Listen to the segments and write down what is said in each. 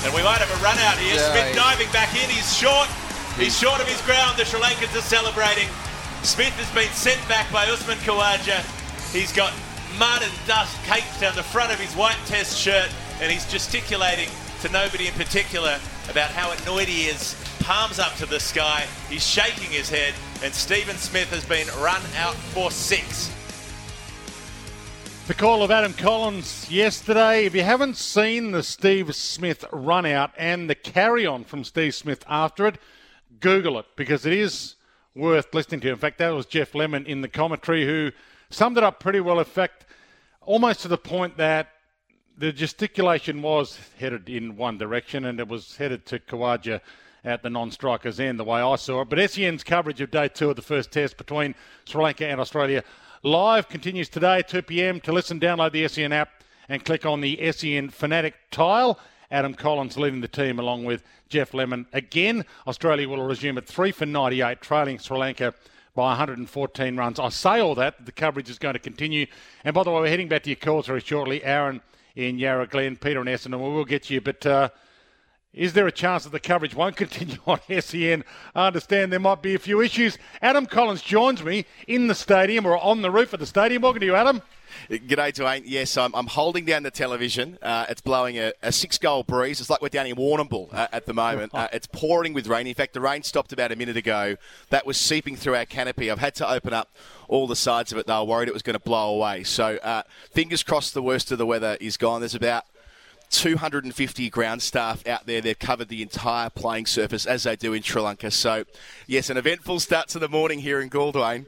And we might have a run out here. Smith diving back in. He's short. He's short of his ground. The Sri Lankans are celebrating. Smith has been sent back by Usman Khawaja. He's got mud and dust caked down the front of his white test shirt, and he's gesticulating to nobody in particular about how annoyed he is. Palms up to the sky. He's shaking his head, and Stephen Smith has been run out for 6. The call of Adam Collins yesterday. If you haven't seen the Steve Smith run out and the carry on from Steve Smith after it, Google it, because it is worth listening to. In fact, that was Jeff Lemon in the commentary who summed it up pretty well. In fact, almost to the point that the gesticulation was headed in one direction and it was headed to Khawaja at the non-striker's end, the way I saw it. But SEN's coverage of day 2 of the first test between Sri Lanka and Australia live continues today, 2 p.m. To listen, download the SEN app and click on the SEN Fanatic tile. Adam Collins leading the team along with Jeff Lemon. Again, Australia will resume at 3 for 98, trailing Sri Lanka by 114 runs. I say all that, the coverage is going to continue. And by the way, we're heading back to your calls very shortly. Aaron in Yarra Glen, Peter and Essendon, we will get you. But is there a chance that the coverage won't continue on SEN? I understand there might be a few issues. Adam Collins joins me in the stadium, or on the roof of the stadium. Welcome to you, Adam. G'day, Dwayne. Yes, I'm holding down the television. It's blowing a 6-goal breeze. It's like we're down in Warrnambool at the moment. It's pouring with rain. In fact, the rain stopped about a minute ago. That was seeping through our canopy. I've had to open up all the sides of it. They were worried it was going to blow away. So fingers crossed the worst of the weather is gone. There's about 250 ground staff out there. They've covered the entire playing surface as they do in Sri Lanka. So, yes, an eventful start to the morning here in Dwayne.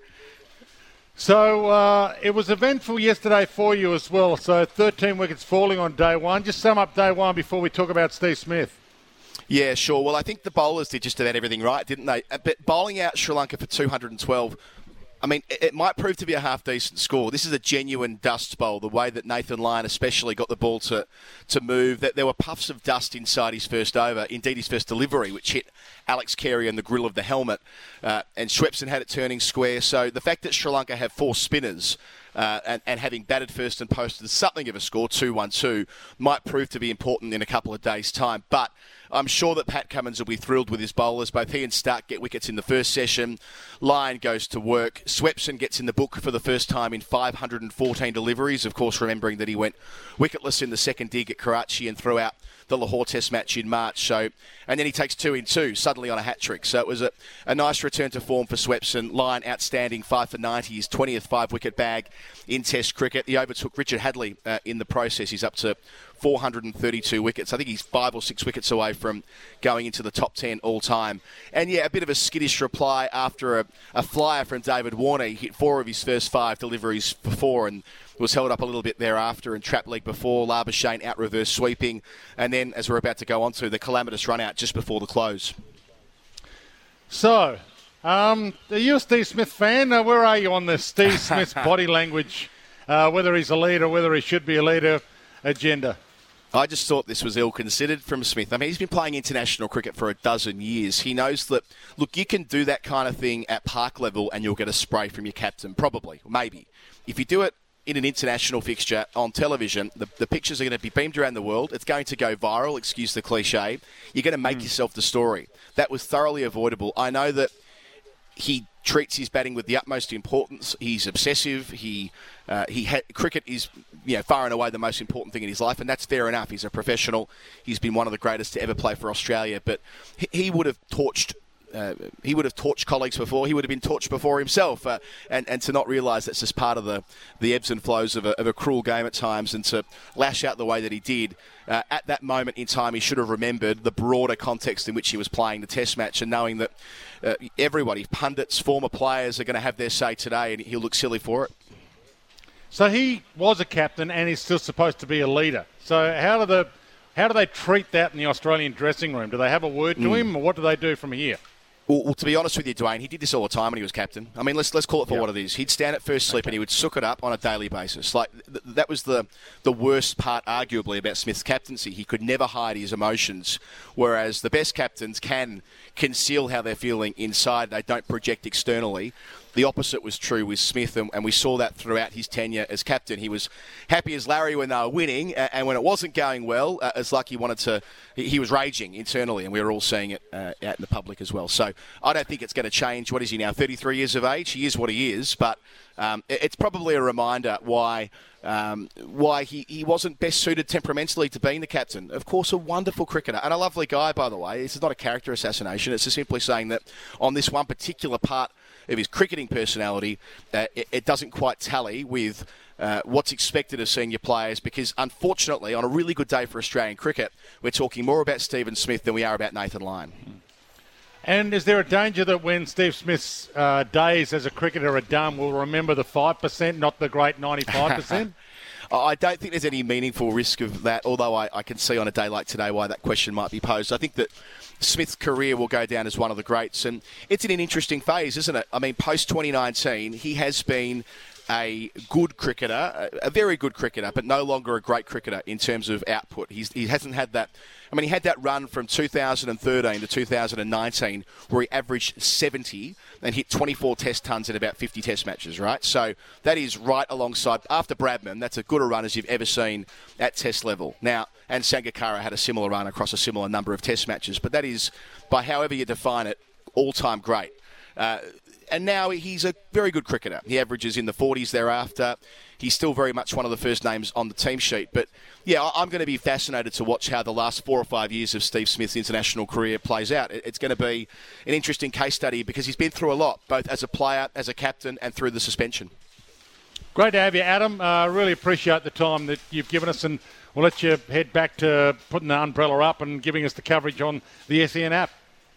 So it was eventful yesterday for you as well. So 13 wickets falling on day 1. Just sum up day 1 before we talk about Steve Smith. Yeah, sure. Well, I think the bowlers did just about everything right, didn't they? But bowling out Sri Lanka for 212, I mean, it might prove to be a half-decent score. This is a genuine dust bowl, the way that Nathan Lyon especially got the ball to move. That there were puffs of dust inside his first over, indeed his first delivery, which hit Alex Carey on the grill of the helmet. And Swepson had it turning square. So the fact that Sri Lanka have 4 spinners and having batted first and posted something of a score, 2-1-2, might prove to be important in a couple of days' time. But I'm sure that Pat Cummins will be thrilled with his bowlers. Both he and Stark get wickets in the first session. Lyon goes to work. Swepson gets in the book for the first time in 514 deliveries, of course remembering that he went wicketless in the second dig at Karachi and threw out the Lahore Test match in March. So, and then he takes 2 in 2 suddenly on a hat-trick. So it was a nice return to form for Swepson. Lyon outstanding, 5 for 90, his 20th 5-wicket bag in Test cricket. He overtook Richard Hadley in the process. He's up to 432 wickets. I think he's 5 or 6 wickets away from going into the top 10 all-time. And yeah, a bit of a skittish reply after a flyer from David Warner. He hit 4 of his first 5 deliveries before and was held up a little bit thereafter and trap leg before. Labuschagne out reverse sweeping. And then, as we're about to go on to, the calamitous run out just before the close. So, are you a Steve Smith fan? Where are you on the Steve Smith body language, whether he's a leader, whether he should be a leader agenda? I just thought this was ill-considered from Smith. I mean, he's been playing international cricket for a dozen years. He knows that, look, you can do that kind of thing at park level and you'll get a spray from your captain, probably, maybe. If you do it in an international fixture on television, the pictures are going to be beamed around the world. It's going to go viral, excuse the cliche. You're going to make yourself the story. That was thoroughly avoidable. I know that he treats his batting with the utmost importance. He's obsessive. Cricket is, far and away the most important thing in his life, and that's fair enough. He's a professional. He's been one of the greatest to ever play for Australia. But he would have torched. He would have torched colleagues before. He would have been torched before himself. And to not realise that's just part of the ebbs and flows of a cruel game at times, and to lash out the way that he did, at that moment in time, he should have remembered the broader context in which he was playing the Test match, and knowing that everybody, pundits, former players, are going to have their say today, and he'll look silly for it. So he was a captain and he's still supposed to be a leader. So how do they treat that in the Australian dressing room? Do they have a word to him, or what do they do from here? Well, to be honest with you, Dwayne, he did this all the time when he was captain. I mean, let's call it for what it is. He'd stand at first slip and he would sook it up on a daily basis. Like that was the worst part, arguably, about Smith's captaincy. He could never hide his emotions, whereas the best captains can conceal how they're feeling inside. They don't project externally. the opposite was true with Smith, and we saw that throughout his tenure as captain. He was happy as Larry when they were winning, and when it wasn't going well, as Lucky wanted to, he was raging internally, and we were all seeing it out in the public as well. So I don't think it's going to change. What is he now, 33 years of age? He is what he is, but it's probably a reminder why he wasn't best suited temperamentally to being the captain. Of course, a wonderful cricketer and a lovely guy, by the way. This is not a character assassination. It's just simply saying that on this one particular part of his cricketing personality, it doesn't quite tally with what's expected of senior players, because unfortunately, on a really good day for Australian cricket, we're talking more about Stephen Smith than we are about Nathan Lyon. And is there a danger that when Steve Smith's days as a cricketer are done, we'll remember the 5%, not the great 95%? I don't think there's any meaningful risk of that, although I can see on a day like today why that question might be posed. I think that Smith's career will go down as one of the greats, and it's in an interesting phase, isn't it? I mean, post-2019, he has been a good cricketer, a very good cricketer, but no longer a great cricketer in terms of output. He hasn't had that. I mean, he had that run from 2013 to 2019 where he averaged 70 and hit 24 test tons in about 50 test matches, right? So that is right alongside, after Bradman, that's as good a run as you've ever seen at test level. Now, and Sangakkara had a similar run across a similar number of test matches, but that is, by however you define it, all-time great. And now he's a very good cricketer. He averages in the 40s thereafter. He's still very much one of the first names on the team sheet. But, yeah, I'm going to be fascinated to watch how the last 4 or 5 years of Steve Smith's international career plays out. It's going to be an interesting case study because he's been through a lot, both as a player, as a captain, and through the suspension. Great to have you, Adam. Really appreciate the time that you've given us, and we'll let you head back to putting the umbrella up and giving us the coverage on the SEN app.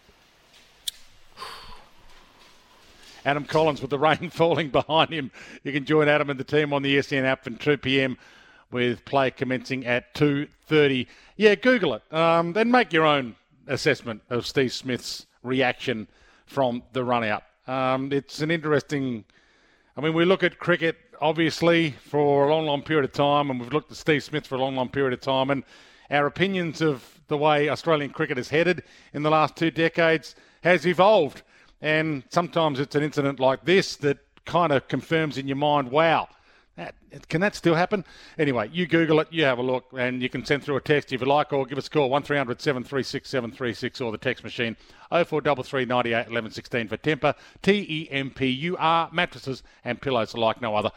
Adam Collins with the rain falling behind him. You can join Adam and the team on the SEN app from 2 p.m. with play commencing at 2:30. Yeah, Google it. Then make your own assessment of Steve Smith's reaction from the run-out. It's an interesting... I mean, we look at cricket, obviously, for a long, long period of time, and we've looked at Steve Smith for a long, long period of time, and our opinions of the way Australian cricket has headed in the last 2 decades has evolved. And sometimes it's an incident like this that kind of confirms in your mind, wow, can that still happen? Anyway, you Google it, you have a look, and you can send through a text if you like, or give us a call, 1300 736 736, or the text machine 0433 98 11 16 for Tempur. TEMPUR mattresses and pillows like no other.